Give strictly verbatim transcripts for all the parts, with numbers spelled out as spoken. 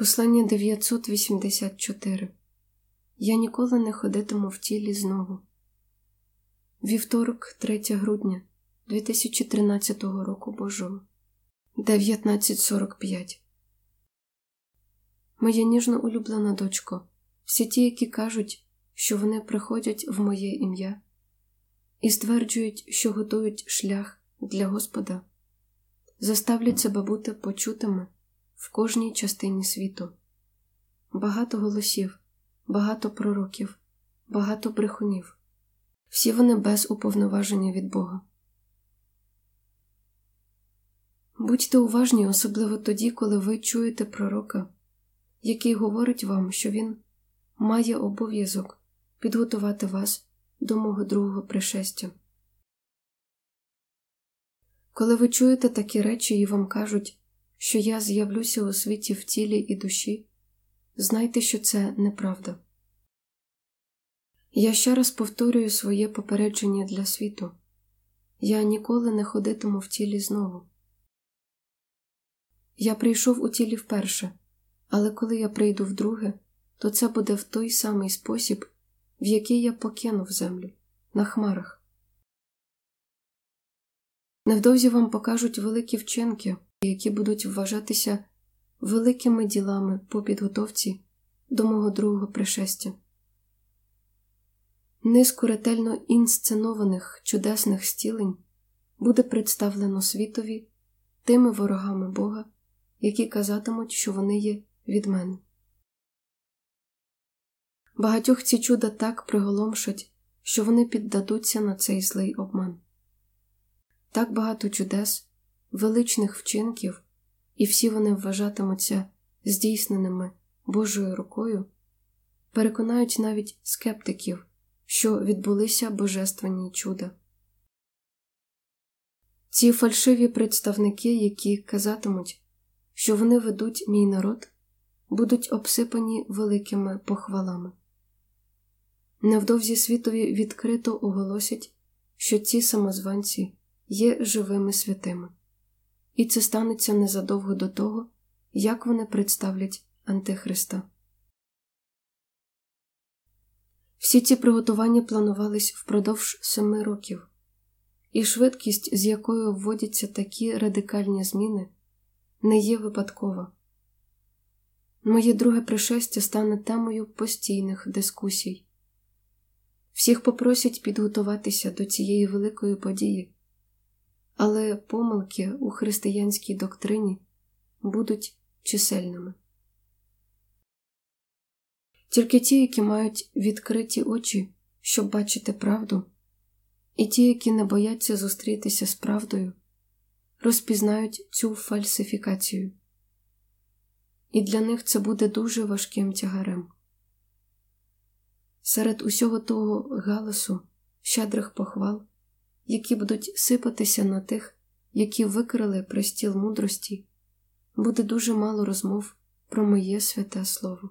Послання дев'ятсот вісімдесят чотири. Я ніколи не ходитиму в тілі знову. Вівторок, третє грудня дві тисячі тринадцятого року Божого. дев'ятнадцять сорок п'ять. Моя ніжно улюблена дочко, всі ті, які кажуть, що вони приходять в моє ім'я і стверджують, що готують шлях для Господа, заставлять себе бути почутими в кожній частині світу. Багато голосів, багато пророків, багато брехунів. Всі вони без уповноваження від Бога. Будьте уважні, особливо тоді, коли ви чуєте пророка, який говорить вам, що він має обов'язок підготувати вас до мого другого пришестя. Коли ви чуєте такі речі і вам кажуть, що я з'явлюся у світі в тілі і душі, знайте, що це неправда. Я ще раз повторюю своє попередження для світу. Я ніколи не ходитиму в тілі знову. Я прийшов у тілі вперше, але коли я прийду вдруге, то це буде в той самий спосіб, в який я покинув землю, на хмарах. Невдовзі вам покажуть великі вчинки, які будуть вважатися великими ділами по підготовці до мого другого пришестя. Низку ретельно інсценованих чудесних зцілень буде представлено світові тими ворогами Бога, які казатимуть, що вони є від мене. Багатьох ці чуда так приголомшать, що вони піддадуться на цей злий обман. Так багато чудес, величних вчинків, і всі вони вважатимуться здійсненими Божою рукою, переконають навіть скептиків, що відбулися божественні чуда. Ці фальшиві представники, які казатимуть, що вони ведуть мій народ, будуть обсипані великими похвалами. Невдовзі світові відкрито оголосять, що ці самозванці є живими святими. І це станеться незадовго до того, як вони представлять Антихриста. Всі ці приготування планувались впродовж семи років, і швидкість, з якою вводяться такі радикальні зміни, не є випадкова. Моє друге пришестя стане темою постійних дискусій. Всіх попросять підготуватися до цієї великої події, але помилки у християнській доктрині будуть чисельними. Тільки ті, які мають відкриті очі, щоб бачити правду, і ті, які не бояться зустрітися з правдою, розпізнають цю фальсифікацію. І для них це буде дуже важким тягарем. Серед усього того галасу, щедрих похвал, які будуть сипатися на тих, які викрили престіл мудрості, буде дуже мало розмов про моє святе слово.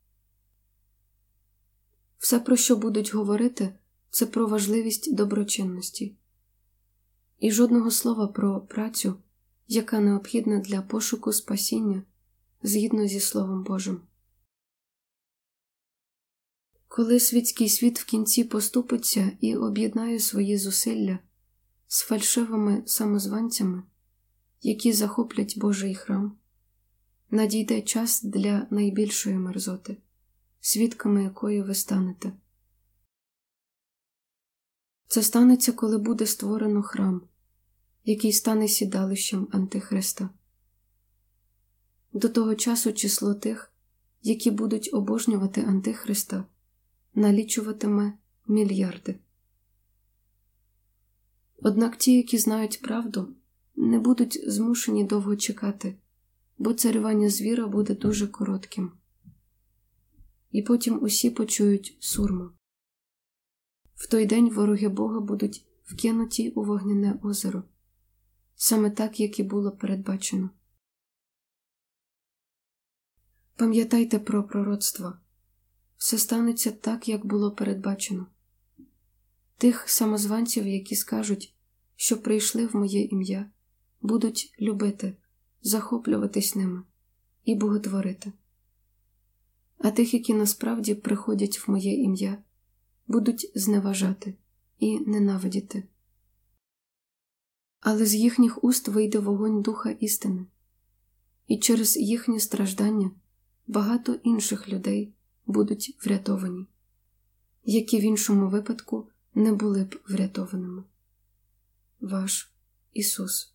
Все, про що будуть говорити, це про важливість доброчинності. І жодного слова про працю, яка необхідна для пошуку спасіння, згідно зі Словом Божим. Коли світський світ в кінці поступиться і об'єднає свої зусилля з фальшивими самозванцями, які захоплять Божий храм, надійде час для найбільшої мерзоти, свідками якої ви станете. Це станеться, коли буде створено храм, який стане сідалищем Антихриста. До того часу число тих, які будуть обожнювати Антихриста, налічуватиме мільярди. Однак ті, які знають правду, не будуть змушені довго чекати, бо царювання звіра буде дуже коротким. І потім усі почують сурму. В той день вороги Бога будуть вкинуті у вогняне озеро, саме так, як і було передбачено. Пам'ятайте про пророцтва. Все станеться так, як було передбачено. Тих самозванців, які скажуть, що прийшли в моє ім'я, будуть любити, захоплюватись ними і боготворити. а тих, які насправді приходять в моє ім'я, будуть зневажати і ненавидіти. Але з їхніх уст вийде вогонь Духа істини, і через їхні страждання багато інших людей будуть врятовані, які в іншому випадку не були б врятованими. Ваш Ісус.